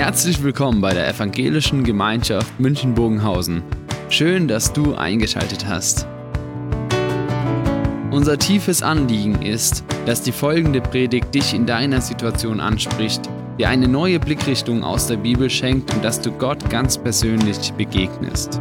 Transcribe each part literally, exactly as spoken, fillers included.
Herzlich willkommen bei der Evangelischen Gemeinschaft München-Bogenhausen. Schön, dass du eingeschaltet hast. Unser tiefes Anliegen ist, dass die folgende Predigt dich in deiner Situation anspricht, dir eine neue Blickrichtung aus der Bibel schenkt und dass du Gott ganz persönlich begegnest.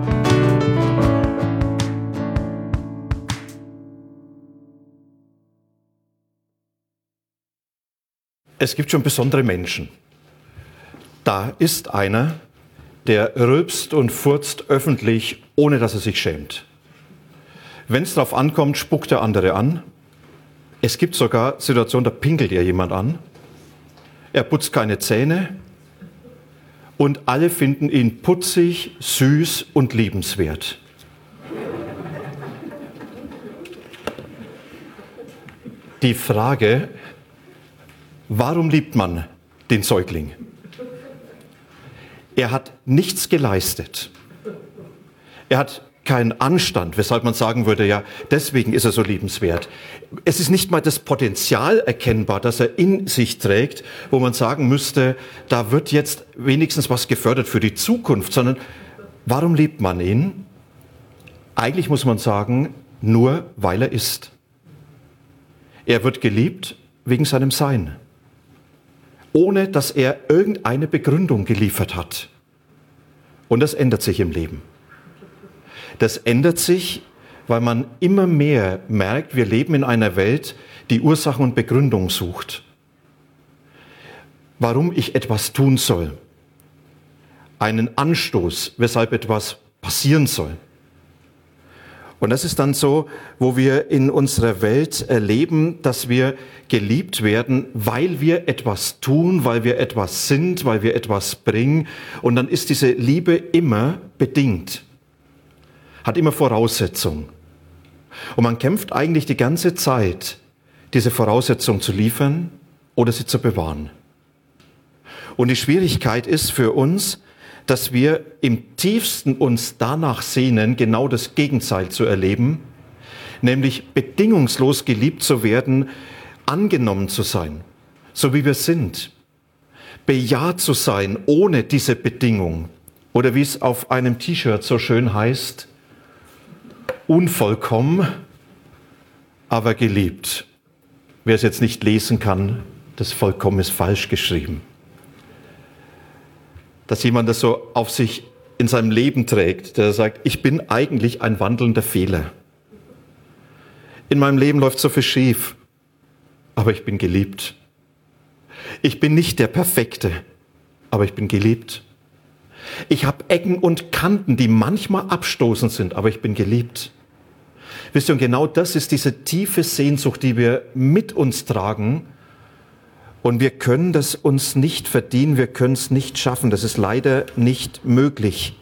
Es gibt schon besondere Menschen. Da ist einer, der rülpst und furzt öffentlich, ohne dass er sich schämt. Wenn es darauf ankommt, spuckt er andere an. Es gibt sogar Situationen, da pinkelt er jemand an. Er putzt keine Zähne. Und alle finden ihn putzig, süß und liebenswert. Die Frage: Warum liebt man den Säugling? Er hat nichts geleistet. Er hat keinen Anstand, weshalb man sagen würde, ja, deswegen ist er so liebenswert. Es ist nicht mal das Potenzial erkennbar, das er in sich trägt, wo man sagen müsste, da wird jetzt wenigstens was gefördert für die Zukunft, sondern warum liebt man ihn? Eigentlich muss man sagen, nur weil er ist. Er wird geliebt wegen seinem Sein, ohne dass er irgendeine Begründung geliefert hat. Und das ändert sich im Leben. Das ändert sich, weil man immer mehr merkt, wir leben in einer Welt, die Ursachen und Begründung sucht. Warum ich etwas tun soll. Einen Anstoß, weshalb etwas passieren soll. Und das ist dann so, wo wir in unserer Welt erleben, dass wir geliebt werden, weil wir etwas tun, weil wir etwas sind, weil wir etwas bringen. Und dann ist diese Liebe immer bedingt, hat immer Voraussetzungen. Und man kämpft eigentlich die ganze Zeit, diese Voraussetzung zu liefern oder sie zu bewahren. Und die Schwierigkeit ist für uns, dass wir im tiefsten uns danach sehnen, genau das Gegenteil zu erleben, nämlich bedingungslos geliebt zu werden, angenommen zu sein, so wie wir sind, bejaht zu sein, ohne diese Bedingung. Oder wie es auf einem T-Shirt so schön heißt, unvollkommen, aber geliebt. Wer es jetzt nicht lesen kann, das vollkommen ist falsch geschrieben. Dass jemand das so auf sich in seinem Leben trägt, der sagt, ich bin eigentlich ein wandelnder Fehler. In meinem Leben läuft so viel schief, aber ich bin geliebt. Ich bin nicht der Perfekte, aber ich bin geliebt. Ich habe Ecken und Kanten, die manchmal abstoßend sind, aber ich bin geliebt. Wisst ihr, und genau das ist diese tiefe Sehnsucht, die wir mit uns tragen. Und wir können das uns nicht verdienen, wir können es nicht schaffen. Das ist leider nicht möglich.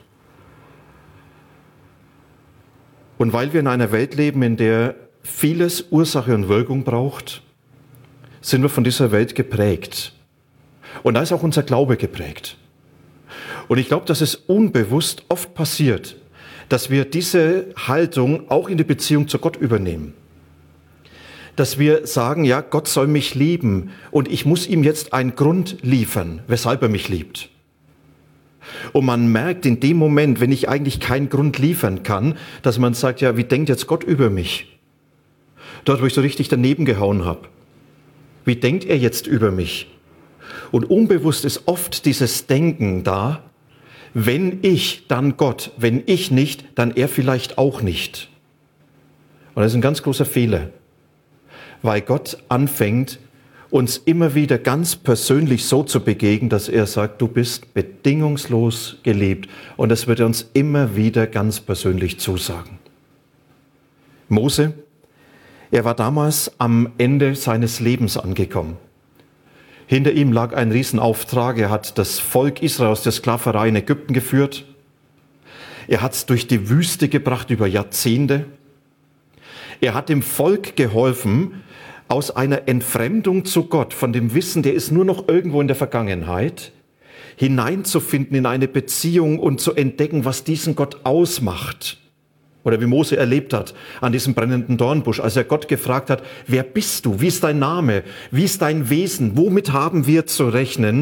Und weil wir in einer Welt leben, in der vieles Ursache und Wirkung braucht, sind wir von dieser Welt geprägt. Und da ist auch unser Glaube geprägt. Und ich glaube, dass es unbewusst oft passiert, dass wir diese Haltung auch in die Beziehung zu Gott übernehmen. Dass wir sagen, ja, Gott soll mich lieben und ich muss ihm jetzt einen Grund liefern, weshalb er mich liebt. Und man merkt in dem Moment, wenn ich eigentlich keinen Grund liefern kann, dass man sagt, ja, wie denkt jetzt Gott über mich? Dort, wo ich so richtig daneben gehauen habe. Wie denkt er jetzt über mich? Und unbewusst ist oft dieses Denken da, wenn ich, dann Gott, wenn ich nicht, dann er vielleicht auch nicht. Und das ist ein ganz großer Fehler. Weil Gott anfängt, uns immer wieder ganz persönlich so zu begegnen, dass er sagt, du bist bedingungslos geliebt. Und das wird er uns immer wieder ganz persönlich zusagen. Mose, er war damals am Ende seines Lebens angekommen. Hinter ihm lag ein Riesenauftrag. Er hat das Volk Israel aus der Sklaverei in Ägypten geführt. Er hat es durch die Wüste gebracht über Jahrzehnte. Er hat dem Volk geholfen, aus einer Entfremdung zu Gott, von dem Wissen, der ist nur noch irgendwo in der Vergangenheit, hineinzufinden in eine Beziehung und zu entdecken, was diesen Gott ausmacht. Oder wie Mose erlebt hat an diesem brennenden Dornbusch, als er Gott gefragt hat, wer bist du, wie ist dein Name, wie ist dein Wesen, womit haben wir zu rechnen?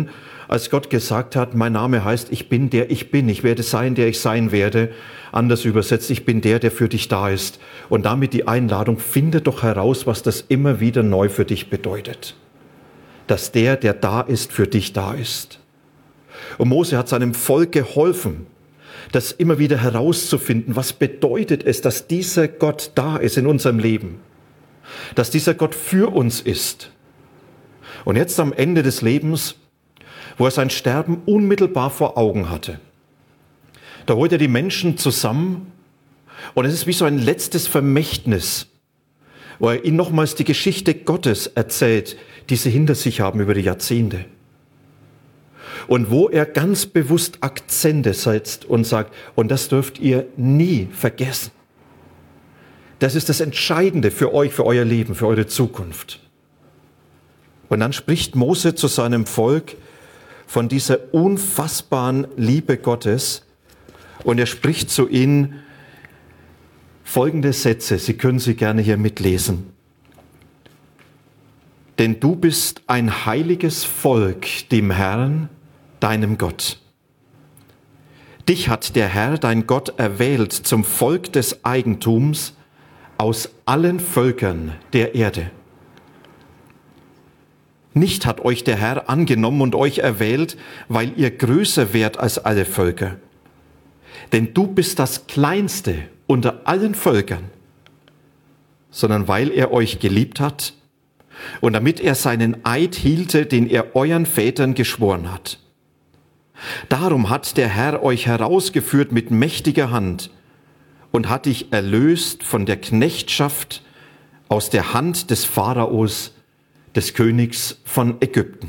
als Gott gesagt hat, mein Name heißt, ich bin der ich bin, ich werde sein, der ich sein werde. Anders übersetzt, ich bin der, der für dich da ist. Und damit die Einladung, finde doch heraus, was das immer wieder neu für dich bedeutet. Dass der, der da ist, für dich da ist. Und Mose hat seinem Volk geholfen, das immer wieder herauszufinden, was bedeutet es, dass dieser Gott da ist in unserem Leben. Dass dieser Gott für uns ist. Und jetzt am Ende des Lebens, wo er sein Sterben unmittelbar vor Augen hatte, da holt er die Menschen zusammen und es ist wie so ein letztes Vermächtnis, wo er ihnen nochmals die Geschichte Gottes erzählt, die sie hinter sich haben über die Jahrzehnte. Und wo er ganz bewusst Akzente setzt und sagt, und das dürft ihr nie vergessen. Das ist das Entscheidende für euch, für euer Leben, für eure Zukunft. Und dann spricht Mose zu seinem Volk von dieser unfassbaren Liebe Gottes und er spricht zu ihnen folgende Sätze, Sie können sie gerne hier mitlesen. Denn du bist ein heiliges Volk dem Herrn, deinem Gott. Dich hat der Herr, dein Gott, erwählt zum Volk des Eigentums aus allen Völkern der Erde. Nicht hat euch der Herr angenommen und euch erwählt, weil ihr größer wärt als alle Völker. Denn du bist das Kleinste unter allen Völkern, sondern weil er euch geliebt hat und damit er seinen Eid hielte, den er euren Vätern geschworen hat. Darum hat der Herr euch herausgeführt mit mächtiger Hand und hat dich erlöst von der Knechtschaft aus der Hand des Pharaos, des Königs von Ägypten.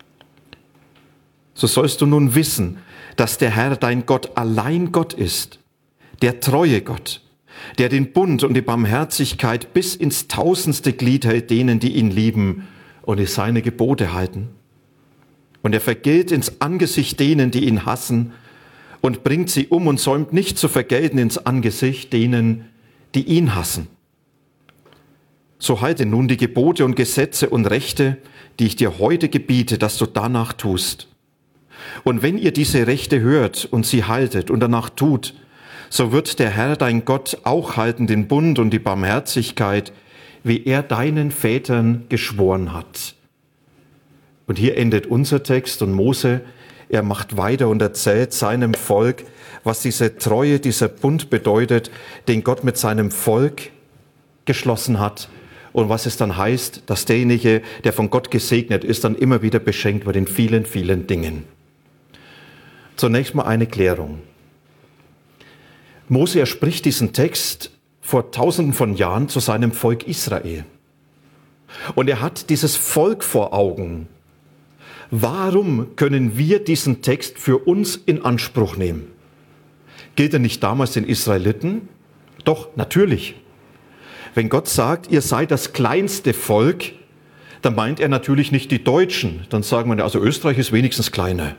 So sollst du nun wissen, dass der Herr dein Gott allein Gott ist, der treue Gott, der den Bund und die Barmherzigkeit bis ins tausendste Glied hält denen, die ihn lieben und die seine Gebote halten. Und er vergilt ins Angesicht denen, die ihn hassen, und bringt sie um und säumt nicht zu vergelten ins Angesicht denen, die ihn hassen. So halte nun die Gebote und Gesetze und Rechte, die ich dir heute gebiete, dass du danach tust. Und wenn ihr diese Rechte hört und sie haltet und danach tut, so wird der Herr dein Gott auch halten den Bund und die Barmherzigkeit, wie er deinen Vätern geschworen hat. Und hier endet unser Text und Mose, er macht weiter und erzählt seinem Volk, was diese Treue, dieser Bund bedeutet, den Gott mit seinem Volk geschlossen hat. Und was es dann heißt, dass derjenige, der von Gott gesegnet ist, dann immer wieder beschenkt wird in vielen, vielen Dingen. Zunächst mal eine Klärung. Mose, er spricht diesen Text vor tausenden von Jahren zu seinem Volk Israel. Und er hat dieses Volk vor Augen. Warum können wir diesen Text für uns in Anspruch nehmen? Gilt er nicht damals den Israeliten? Doch, natürlich. Wenn Gott sagt, ihr seid das kleinste Volk, dann meint er natürlich nicht die Deutschen. Dann sagen wir, also Österreich ist wenigstens kleiner.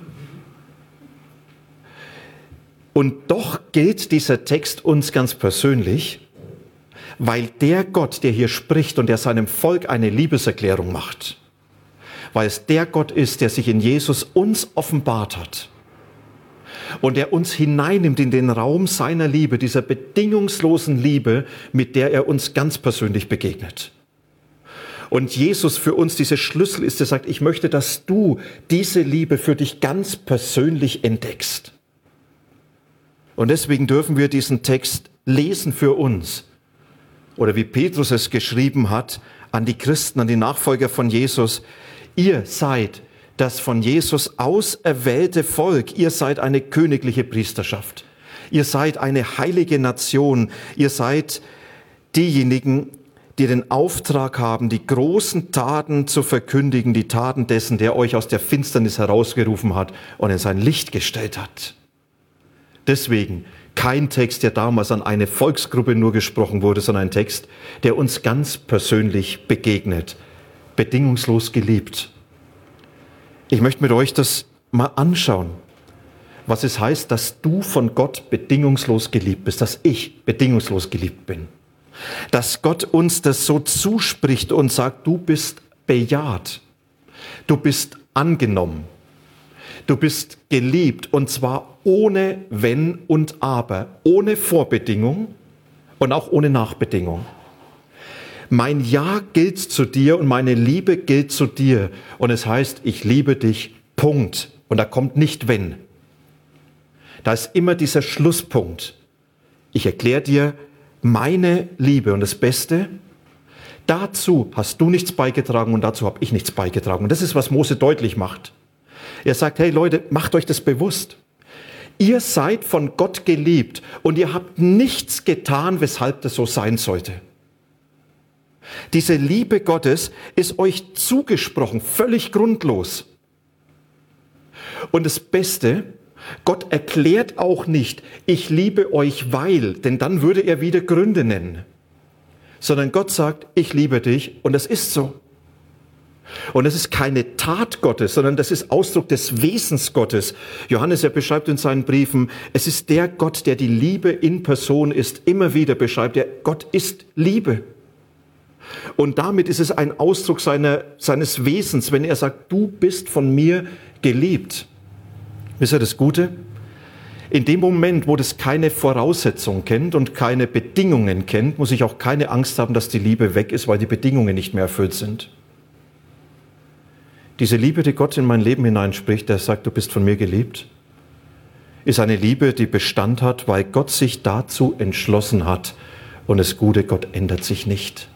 Und doch gilt dieser Text uns ganz persönlich, weil der Gott, der hier spricht und der seinem Volk eine Liebeserklärung macht, weil es der Gott ist, der sich in Jesus uns offenbart hat und der uns hineinnimmt in den Raum seiner Liebe, dieser bedingungslosen Liebe, mit der er uns ganz persönlich begegnet. Und Jesus für uns dieser Schlüssel ist, der sagt, ich möchte, dass du diese Liebe für dich ganz persönlich entdeckst. Und deswegen dürfen wir diesen Text lesen für uns. Oder wie Petrus es geschrieben hat an die Christen, an die Nachfolger von Jesus, ihr seid das von Jesus auserwählte Volk, ihr seid eine königliche Priesterschaft, ihr seid eine heilige Nation, ihr seid diejenigen, die den Auftrag haben, die großen Taten zu verkündigen, die Taten dessen, der euch aus der Finsternis herausgerufen hat und in sein Licht gestellt hat. Deswegen kein Text, der damals an eine Volksgruppe nur gesprochen wurde, sondern ein Text, der uns ganz persönlich begegnet, bedingungslos geliebt. Ich möchte mit euch das mal anschauen, was es heißt, dass du von Gott bedingungslos geliebt bist, dass ich bedingungslos geliebt bin. Dass Gott uns das so zuspricht und sagt, du bist bejaht, du bist angenommen, Du bist geliebt und zwar ohne Wenn und Aber, ohne Vorbedingung und auch ohne Nachbedingung. Mein Ja gilt zu dir und meine Liebe gilt zu dir. Und es heißt, ich liebe dich, Punkt. Und da kommt nicht Wenn. Da ist immer dieser Schlusspunkt. Ich erkläre dir meine Liebe und das Beste, dazu hast du nichts beigetragen und dazu habe ich nichts beigetragen. Und das ist, was Mose deutlich macht. Er sagt, hey Leute, macht euch das bewusst. Ihr seid von Gott geliebt und ihr habt nichts getan, weshalb das so sein sollte. Diese Liebe Gottes ist euch zugesprochen, völlig grundlos. Und das Beste, Gott erklärt auch nicht, ich liebe euch, weil, denn dann würde er wieder Gründe nennen. Sondern Gott sagt, ich liebe dich und das ist so. Und es ist keine Tat Gottes, sondern das ist Ausdruck des Wesens Gottes. Johannes, er beschreibt in seinen Briefen, es ist der Gott, der die Liebe in Person ist. Immer wieder beschreibt er, Gott ist Liebe. Und damit ist es ein Ausdruck seiner, seines Wesens, wenn er sagt, du bist von mir geliebt. Wisst ihr das Gute? In dem Moment, wo das keine Voraussetzung kennt und keine Bedingungen kennt, muss ich auch keine Angst haben, dass die Liebe weg ist, weil die Bedingungen nicht mehr erfüllt sind. Diese Liebe, die Gott in mein Leben hineinspricht, der sagt, du bist von mir geliebt, ist eine Liebe, die Bestand hat, weil Gott sich dazu entschlossen hat. Und das Gute, Gott ändert sich nicht.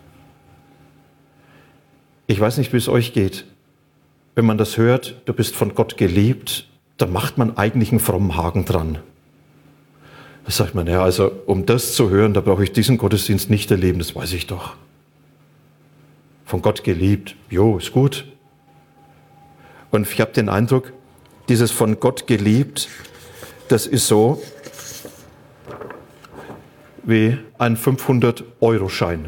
Ich weiß nicht, wie es euch geht. Wenn man das hört, du bist von Gott geliebt, da macht man eigentlich einen frommen Haken dran. Da sagt man, ja, also um das zu hören, da brauche ich diesen Gottesdienst nicht erleben, das weiß ich doch. Von Gott geliebt, jo, ist gut. Und ich habe den Eindruck, dieses von Gott geliebt, das ist so wie ein fünfhundert-Euro-Schein.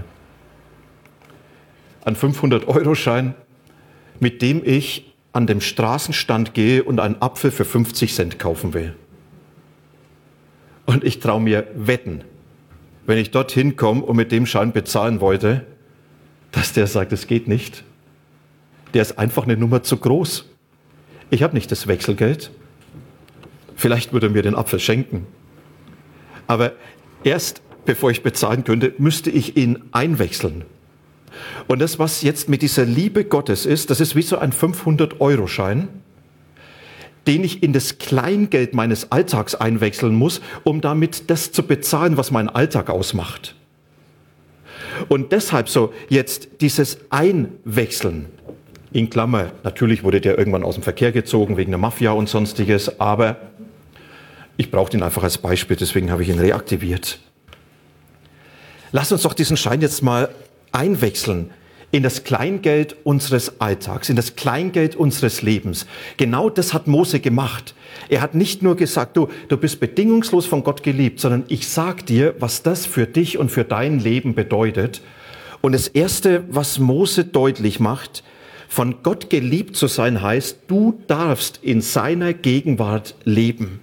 Ein fünfhundert-Euro-Schein, mit dem ich an dem Straßenstand gehe und einen Apfel für fünfzig Cent kaufen will. Und ich traue mir wetten, wenn ich dorthin komme und mit dem Schein bezahlen wollte, dass der sagt, es geht nicht. Der ist einfach eine Nummer zu groß. Ich habe nicht das Wechselgeld. Vielleicht würde er mir den Apfel schenken. Aber erst bevor ich bezahlen könnte, müsste ich ihn einwechseln. Und das, was jetzt mit dieser Liebe Gottes ist, das ist wie so ein fünfhundert-Euro-Schein, den ich in das Kleingeld meines Alltags einwechseln muss, um damit das zu bezahlen, was meinen Alltag ausmacht. Und deshalb so jetzt dieses Einwechseln, in Klammer, natürlich wurde der irgendwann aus dem Verkehr gezogen wegen der Mafia und sonstiges, aber ich brauche ihn einfach als Beispiel, deswegen habe ich ihn reaktiviert. Lass uns doch diesen Schein jetzt mal einwechseln in das Kleingeld unseres Alltags, in das Kleingeld unseres Lebens. Genau das hat Mose gemacht. Er hat nicht nur gesagt, du, du bist bedingungslos von Gott geliebt, sondern ich sag dir, was das für dich und für dein Leben bedeutet. Und das Erste, was Mose deutlich macht, von Gott geliebt zu sein, heißt, du darfst in seiner Gegenwart leben.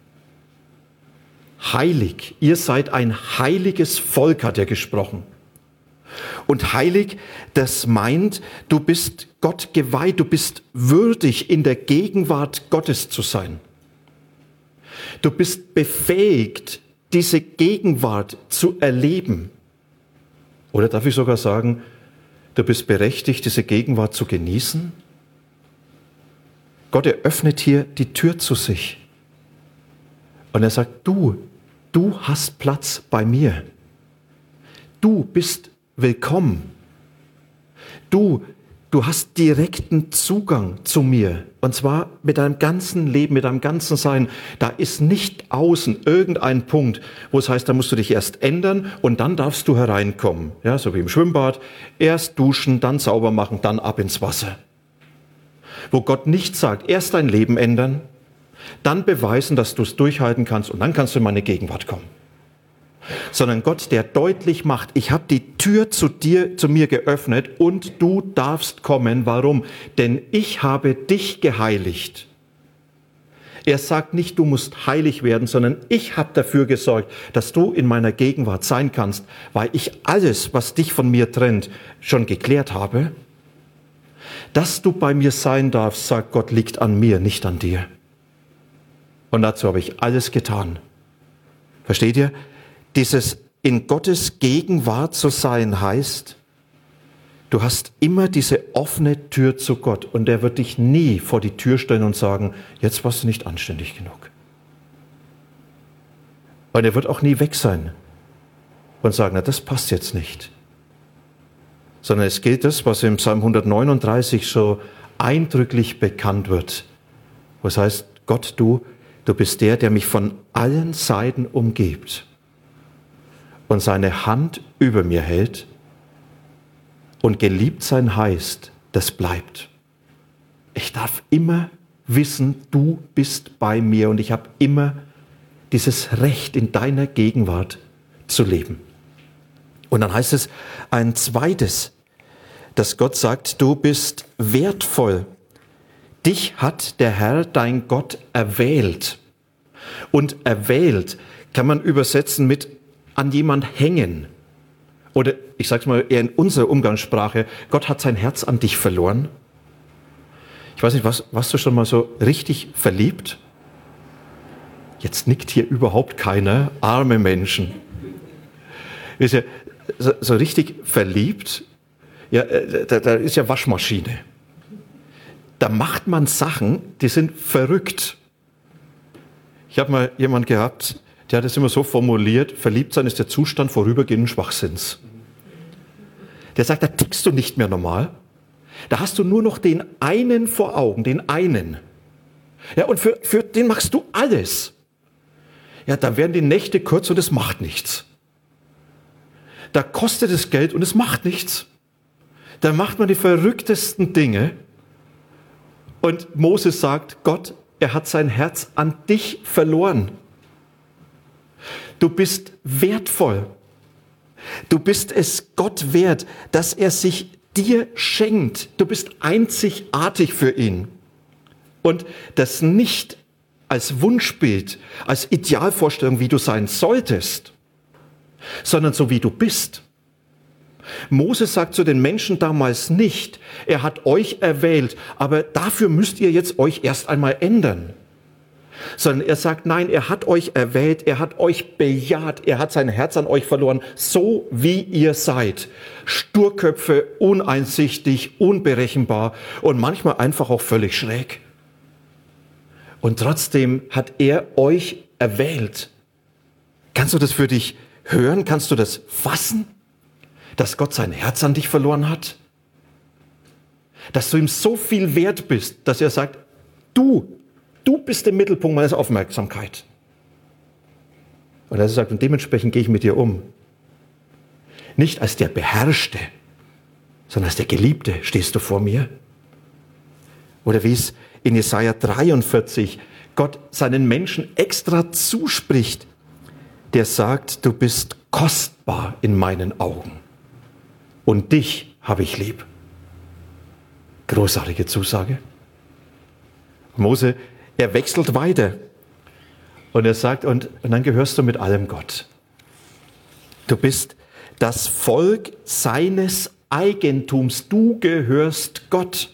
Heilig, ihr seid ein heiliges Volk, hat er gesprochen. Und heilig, das meint, du bist Gott geweiht, du bist würdig, in der Gegenwart Gottes zu sein. Du bist befähigt, diese Gegenwart zu erleben. Oder darf ich sogar sagen, du bist berechtigt, diese Gegenwart zu genießen? Gott eröffnet hier die Tür zu sich. Und er sagt, du, du hast Platz bei mir. Du bist willkommen. Du, du hast direkten Zugang zu mir. Und zwar mit deinem ganzen Leben, mit deinem ganzen Sein. Da ist nicht außen irgendein Punkt, wo es heißt, da musst du dich erst ändern und dann darfst du hereinkommen. Ja, so wie im Schwimmbad. Erst duschen, dann sauber machen, dann ab ins Wasser. Wo Gott nicht sagt, erst dein Leben ändern, dann beweisen, dass du es durchhalten kannst und dann kannst du in meine Gegenwart kommen. Sondern Gott, der deutlich macht, ich habe die Tür zu dir, zu mir geöffnet und du darfst kommen. Warum? Denn ich habe dich geheiligt. Er sagt nicht, du musst heilig werden, sondern ich habe dafür gesorgt, dass du in meiner Gegenwart sein kannst, weil ich alles, was dich von mir trennt, schon geklärt habe. dass du bei mir sein darfst, sagt Gott, liegt an mir, nicht an dir. Und dazu habe ich alles getan. Versteht ihr? Dieses in Gottes Gegenwart zu sein heißt, du hast immer diese offene Tür zu Gott und er wird dich nie vor die Tür stellen und sagen, jetzt warst du nicht anständig genug. Und er wird auch nie weg sein und sagen, na, das passt jetzt nicht. Sondern es gilt das, was im Psalm hundertneununddreißig so eindrücklich bekannt wird. Wo es heißt, Gott, du, du bist der, der mich von allen Seiten umgibt und seine Hand über mir hält. Und geliebt sein heißt, das bleibt. Ich darf immer wissen, du bist bei mir und ich habe immer dieses Recht, in deiner Gegenwart zu leben. Und dann heißt es ein zweites, dass Gott sagt, du bist wertvoll. Dich hat der Herr, dein Gott, erwählt. Und erwählt kann man übersetzen mit an jemand hängen. Oder ich sage es mal eher in unserer Umgangssprache, Gott hat sein Herz an dich verloren. Ich weiß nicht, was, warst du schon mal so richtig verliebt? Jetzt nickt hier überhaupt keiner, arme Menschen. Ist ja so, so richtig verliebt, ja, da, da ist ja Waschmaschine. Da macht man Sachen, die sind verrückt. Ich habe mal jemanden gehabt, der hat es immer so formuliert, verliebt sein ist der Zustand vorübergehenden Schwachsinns. Der sagt, da tickst du nicht mehr normal. Da hast du nur noch den einen vor Augen, den einen. Ja, und für, für den machst du alles. Ja, da werden die Nächte kurz und es macht nichts. Da kostet es Geld und es macht nichts. Da macht man die verrücktesten Dinge. Und Moses sagt, Gott, er hat sein Herz an dich verloren. Du bist wertvoll. Du bist es Gott wert, dass er sich dir schenkt. Du bist einzigartig für ihn. Und das nicht als Wunschbild, als Idealvorstellung, wie du sein solltest, sondern so wie du bist. Moses sagt zu den Menschen damals nicht, er hat euch erwählt, aber dafür müsst ihr jetzt euch erst einmal ändern. Sondern er sagt, nein, er hat euch erwählt, er hat euch bejaht, er hat sein Herz an euch verloren, so wie ihr seid. Sturköpfe, uneinsichtig, unberechenbar und manchmal einfach auch völlig schräg. Und trotzdem hat er euch erwählt. Kannst du das für dich hören? Kannst du das fassen? Dass Gott sein Herz an dich verloren hat? Dass du ihm so viel wert bist, dass er sagt, du, du bist der Mittelpunkt meiner Aufmerksamkeit. Und er sagt, und dementsprechend gehe ich mit dir um. Nicht als der Beherrschte, sondern als der Geliebte stehst du vor mir. Oder wie es in Jesaja dreiundvierzig Gott seinen Menschen extra zuspricht, der sagt, du bist kostbar in meinen Augen und dich habe ich lieb. Großartige Zusage. Mose, er wechselt weiter und er sagt, und, und dann gehörst du mit allem Gott. Du bist das Volk seines Eigentums, du gehörst Gott.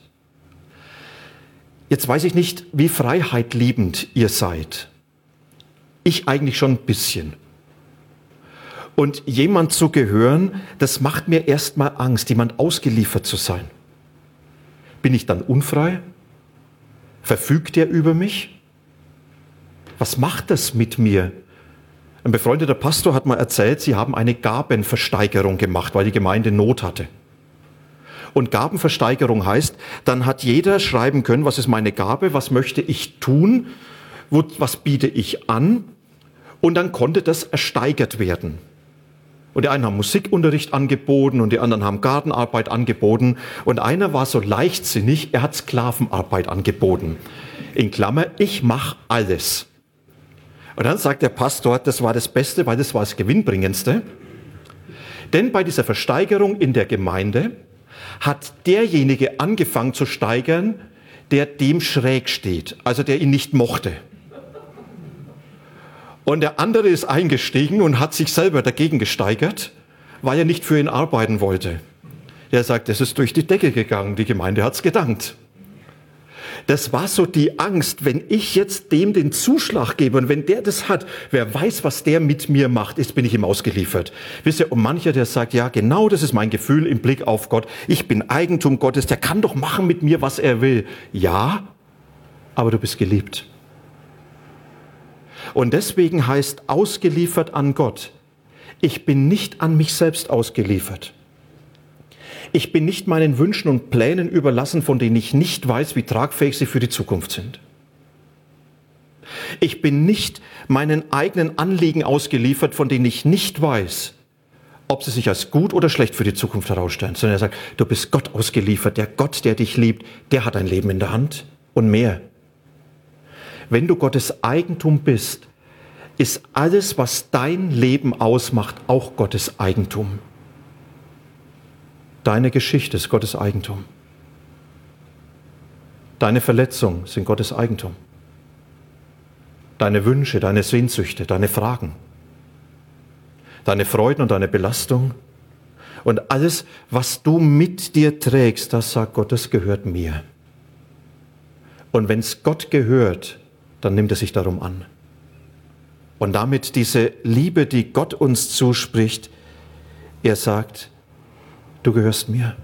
Jetzt weiß ich nicht, wie freiheitliebend ihr seid. Ich eigentlich schon ein bisschen. Und jemand zu gehören, das macht mir erstmal Angst, jemand ausgeliefert zu sein. Bin ich dann unfrei? Verfügt er über mich? Was macht das mit mir? Ein befreundeter Pastor hat mal erzählt, sie haben eine Gabenversteigerung gemacht, weil die Gemeinde Not hatte. Und Gabenversteigerung heißt, dann hat jeder schreiben können, was ist meine Gabe, was möchte ich tun, wo, was biete ich an, und dann konnte das ersteigert werden. Und die einen haben Musikunterricht angeboten und die anderen haben Gartenarbeit angeboten und einer war so leichtsinnig, er hat Sklavenarbeit angeboten. In Klammer, ich mache alles. Und dann sagt der Pastor, das war das Beste, weil das war das Gewinnbringendste. Denn bei dieser Versteigerung in der Gemeinde hat derjenige angefangen zu steigern, der dem schräg steht, also der ihn nicht mochte. Und der andere ist eingestiegen und hat sich selber dagegen gesteigert, weil er nicht für ihn arbeiten wollte. Der sagt, es ist durch die Decke gegangen, die Gemeinde hat's gedankt. Das war so die Angst, wenn ich jetzt dem den Zuschlag gebe und wenn der das hat, wer weiß, was der mit mir macht, jetzt bin ich ihm ausgeliefert. Wisst ihr, und mancher, der sagt, ja, genau das ist mein Gefühl im Blick auf Gott. Ich bin Eigentum Gottes, der kann doch machen mit mir, was er will. Ja, aber du bist geliebt. Und deswegen heißt ausgeliefert an Gott, ich bin nicht an mich selbst ausgeliefert. Ich bin nicht meinen Wünschen und Plänen überlassen, von denen ich nicht weiß, wie tragfähig sie für die Zukunft sind. Ich bin nicht meinen eigenen Anliegen ausgeliefert, von denen ich nicht weiß, ob sie sich als gut oder schlecht für die Zukunft herausstellen. Sondern er sagt, du bist Gott ausgeliefert. Der Gott, der dich liebt, der hat ein Leben in der Hand und mehr. Wenn du Gottes Eigentum bist, ist alles, was dein Leben ausmacht, auch Gottes Eigentum. Deine Geschichte ist Gottes Eigentum. Deine Verletzungen sind Gottes Eigentum. Deine Wünsche, deine Sehnsüchte, deine Fragen, deine Freuden und deine Belastung und alles, was du mit dir trägst, das sagt Gott, das gehört mir. Und wenn es Gott gehört, dann nimmt er sich darum an. Und damit diese Liebe, die Gott uns zuspricht, er sagt, du gehörst mir.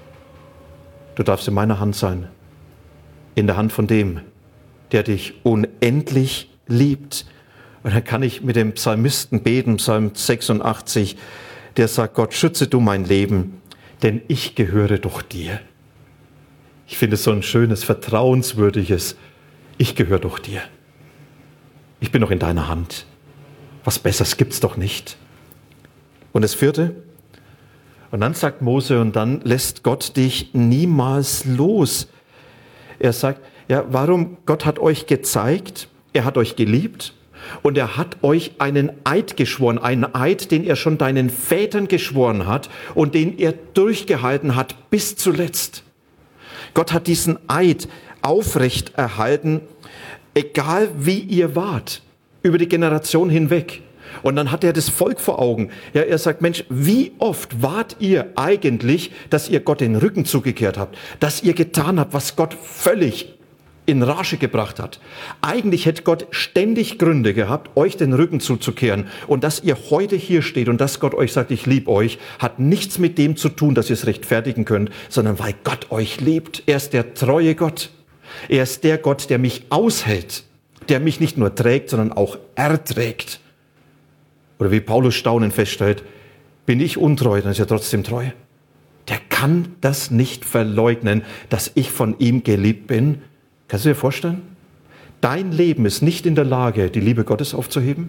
Du darfst in meiner Hand sein, in der Hand von dem, der dich unendlich liebt. Und dann kann ich mit dem Psalmisten beten, Psalm sechsundachtzig, der sagt, Gott, schütze du mein Leben, denn ich gehöre doch dir. Ich finde es so ein schönes, vertrauenswürdiges, ich gehöre doch dir. Ich bin doch in deiner Hand. Was Besseres gibt's doch nicht. Und das vierte, und dann sagt Mose, und dann lässt Gott dich niemals los. Er sagt, ja, warum? Gott hat euch gezeigt, er hat euch geliebt und er hat euch einen Eid geschworen, einen Eid, den er schon deinen Vätern geschworen hat und den er durchgehalten hat bis zuletzt. Gott hat diesen Eid aufrecht erhalten, egal wie ihr wart, über die Generation hinweg. Und dann hat er das Volk vor Augen. Ja, er sagt, Mensch, wie oft wart ihr eigentlich, dass ihr Gott den Rücken zugekehrt habt, dass ihr getan habt, was Gott völlig in Rage gebracht hat. Eigentlich hätte Gott ständig Gründe gehabt, euch den Rücken zuzukehren. Und dass ihr heute hier steht und dass Gott euch sagt, ich liebe euch, hat nichts mit dem zu tun, dass ihr es rechtfertigen könnt, sondern weil Gott euch liebt. Er ist der treue Gott. Er ist der Gott, der mich aushält, der mich nicht nur trägt, sondern auch erträgt. Oder wie Paulus staunend feststellt, bin ich untreu, dann ist er trotzdem treu. Der kann das nicht verleugnen, dass ich von ihm geliebt bin. Kannst du dir vorstellen? Dein Leben ist nicht in der Lage, die Liebe Gottes aufzuheben.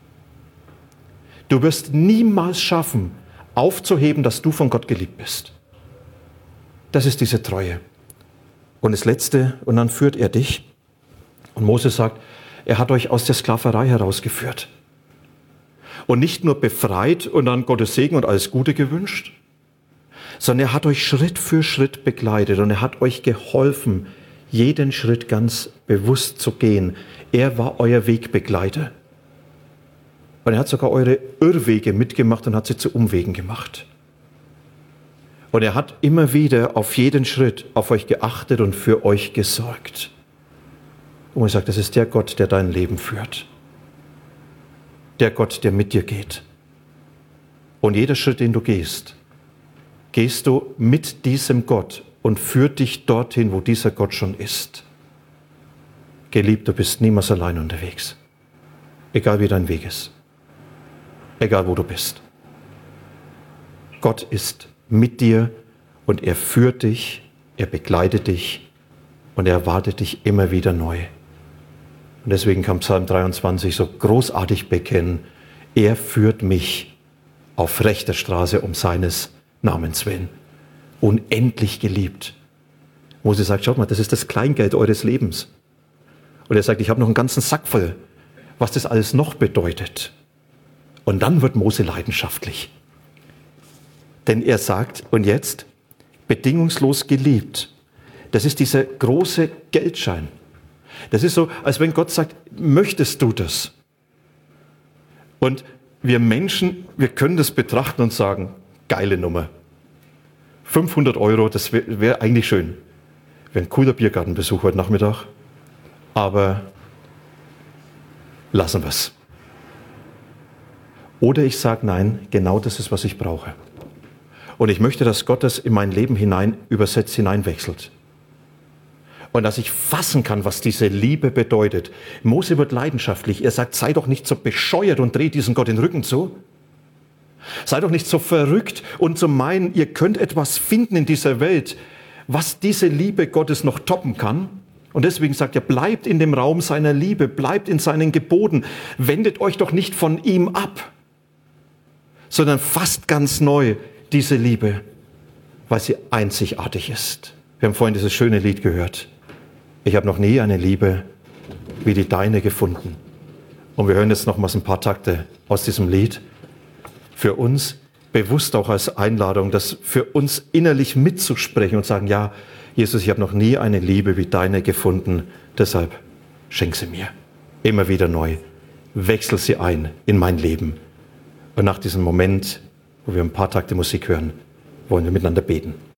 Du wirst niemals schaffen, aufzuheben, dass du von Gott geliebt bist. Das ist diese Treue. Und das Letzte, und dann führt er dich. Und Mose sagt, er hat euch aus der Sklaverei herausgeführt. Und nicht nur befreit und dann Gottes Segen und alles Gute gewünscht, sondern er hat euch Schritt für Schritt begleitet und er hat euch geholfen, jeden Schritt ganz bewusst zu gehen. Er war euer Wegbegleiter. Und er hat sogar eure Irrwege mitgemacht und hat sie zu Umwegen gemacht. Und er hat immer wieder auf jeden Schritt auf euch geachtet und für euch gesorgt. Und er sagt, das ist der Gott, der dein Leben führt. Der Gott, der mit dir geht. Und jeder Schritt, den du gehst, gehst du mit diesem Gott und führt dich dorthin, wo dieser Gott schon ist. Geliebt, du bist niemals allein unterwegs. Egal wie dein Weg ist. Egal wo du bist. Gott ist mit dir und er führt dich, er begleitet dich und er erwartet dich immer wieder neu. Und deswegen kann Psalm dreiundzwanzig so großartig bekennen, er führt mich auf rechter Straße um seines Namens willen. Unendlich geliebt. Mose sagt, schaut mal, das ist das Kleingeld eures Lebens. Und er sagt, ich habe noch einen ganzen Sack voll, was das alles noch bedeutet. Und dann wird Mose leidenschaftlich. Denn er sagt, und jetzt, bedingungslos geliebt. Das ist dieser große Geldschein. Das ist so, als wenn Gott sagt, möchtest du das? Und wir Menschen, wir können das betrachten und sagen, geile Nummer. fünfhundert Euro, das wäre wär eigentlich schön. Wäre ein cooler Biergartenbesuch heute Nachmittag. Aber lassen wir es. Oder ich sage, nein, genau das ist, was ich brauche. Und ich möchte, dass Gott das in mein Leben hinein übersetzt, hineinwechselt. Und dass ich fassen kann, was diese Liebe bedeutet. Mose wird leidenschaftlich. Er sagt, sei doch nicht so bescheuert und dreht diesen Gott den Rücken zu. Sei doch nicht so verrückt und so meinen, ihr könnt etwas finden in dieser Welt, was diese Liebe Gottes noch toppen kann. Und deswegen sagt er, bleibt in dem Raum seiner Liebe, bleibt in seinen Geboten, wendet euch doch nicht von ihm ab, sondern fasst ganz neu diese Liebe, weil sie einzigartig ist. Wir haben vorhin dieses schöne Lied gehört. Ich habe noch nie eine Liebe wie die deine gefunden. Und wir hören jetzt nochmals ein paar Takte aus diesem Lied. Für uns bewusst auch als Einladung, das für uns innerlich mitzusprechen und sagen, ja, Jesus, ich habe noch nie eine Liebe wie deine gefunden, deshalb schenk sie mir. Immer wieder neu. Wechsel sie ein in mein Leben. Und nach diesem Moment, wo wir ein paar Takte Musik hören, wollen wir miteinander beten.